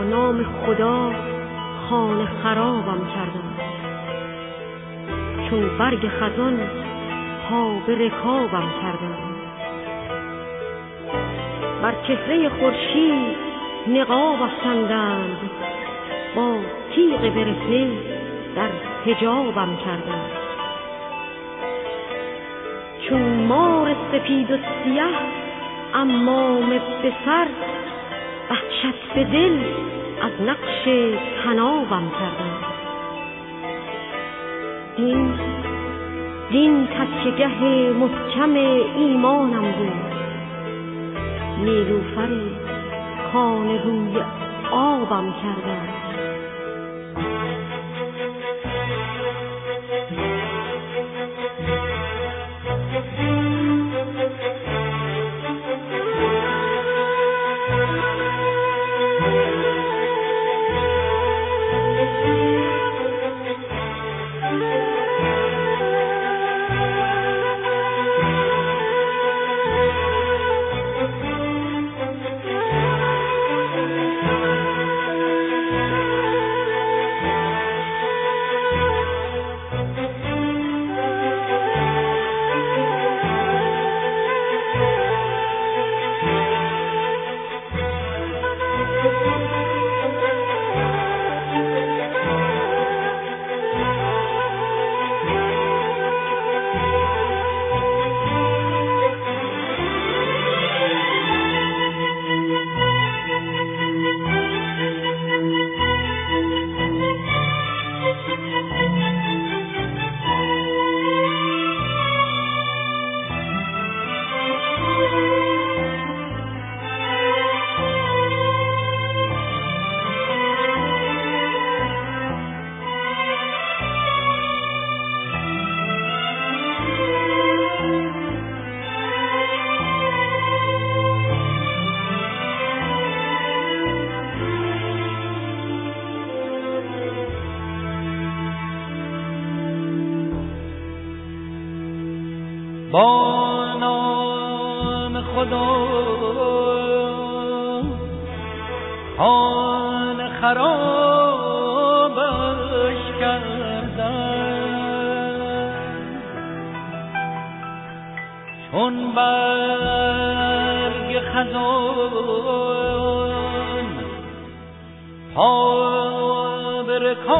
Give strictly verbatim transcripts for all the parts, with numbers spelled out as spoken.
نام خدا خانه خرابم کردند. چون برگ خزان پا به رکابم کردند. بر چهره خورشید نقاب افکندند. با تیغ برهنه در حجابم کردند. چون مار سپید و سیه عمامه به سر، وحشت به دل از نقش طنابم کردند. دین دین تکیه‌گه محکم ایمانم بود. نیلوفر کان روی آبم کردند. با نام خدا خانه خرابش کردند. چون برگ خزان پا به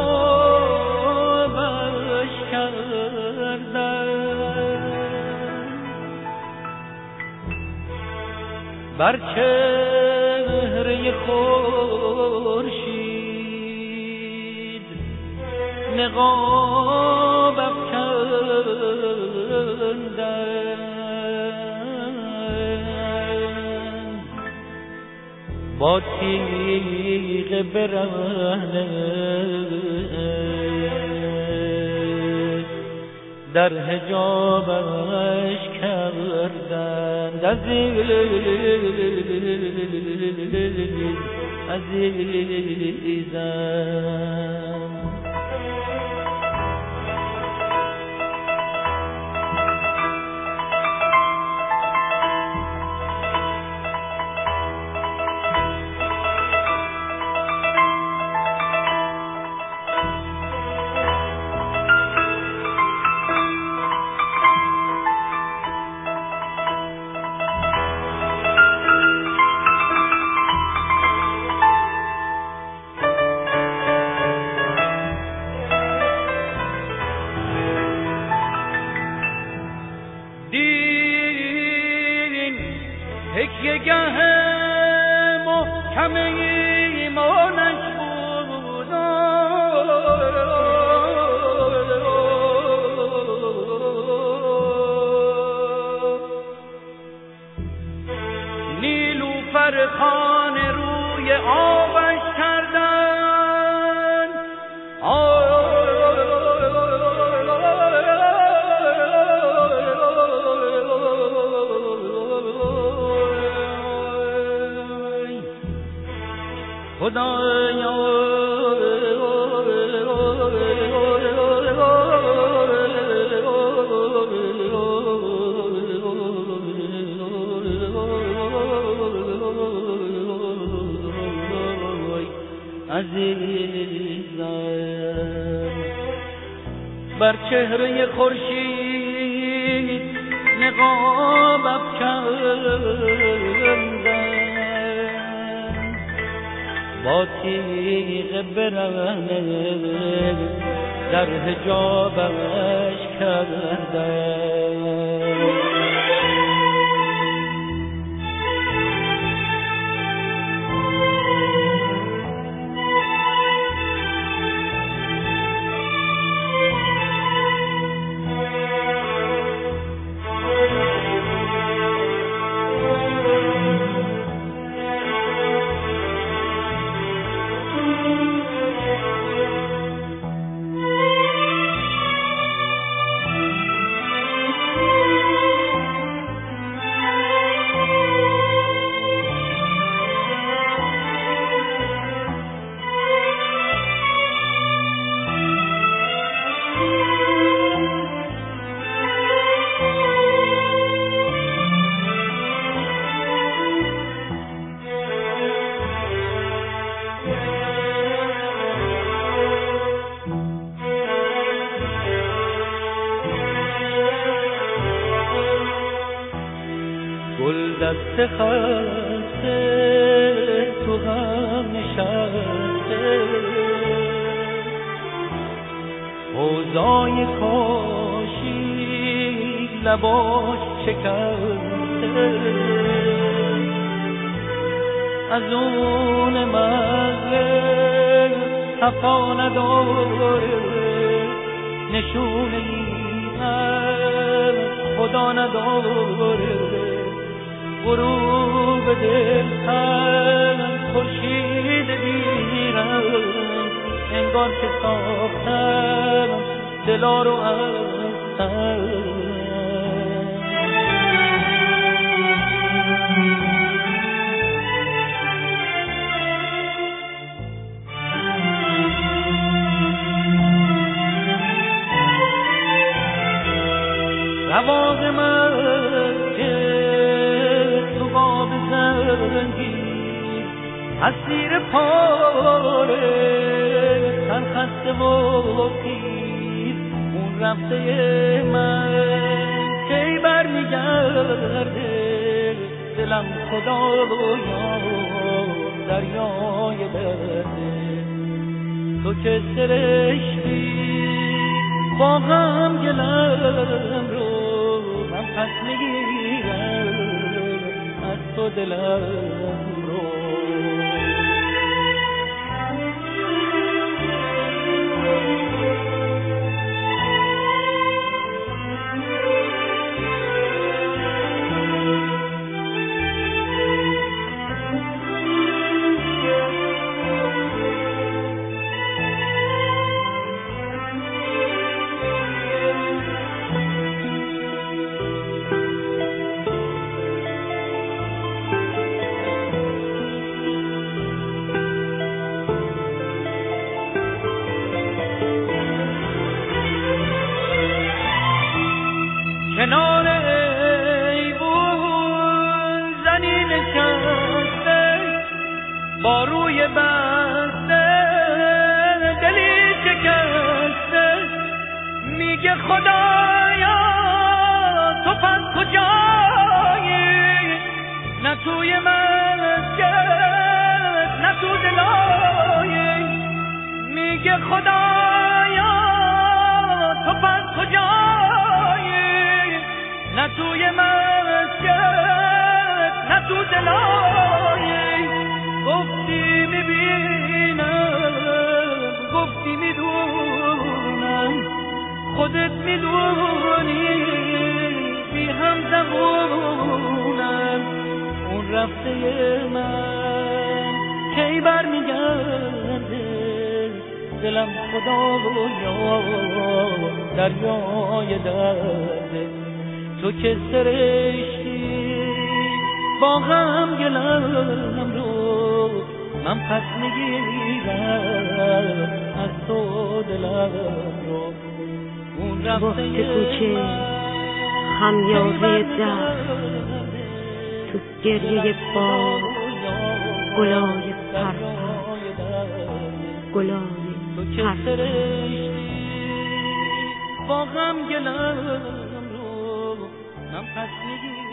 رکابش کردند. بر چهره خورشید نقاب افکندند. با تیغ برهنه در حجابش کردند. عزیز عزیزم تکیه‌گه محکم ایمانش بود. نیلوفر خوان روی آبش کردند. عزیزم بر چهره خورشید نقاب افکندم با تیغ برهنه در حجابش کردم دست خسته تو هم نشسته حوضای کاشی لباش شکسته از اون مغرب صفا نداره نشونه ای از خدا نداره غروب دل هم خورشید بیرم انگار که ساختم دلا رو از رواق من اسیر پاره سرخسته و پیر اون رفته من کی بر میگرده دلم خدایا دریای درده تو که سرشتی با هم گلم رو من پس میگیرم از تو دلم رو کنار ایوون زنی نشسته با روی بسته دلی شکسته میگه خدایا تو پس کجایی نه توی مسجد نه تو دلایی میگه خدایا تو پس کجایی نه توی مسجد نه تو دلایی گفتی میبینم گفتی میدونم خودت میدونی بی هم زبونم اون رفته من کی بر میگرده دلم خدا یا دریای درده تو که سرشتی با هم گلم رو من پس میگیرم از تو دلم رو اون رفته کوچه خمیازه در تو گریه با گلای پرپر گلای تو که سرشتی با غم گلم رو من پس میگی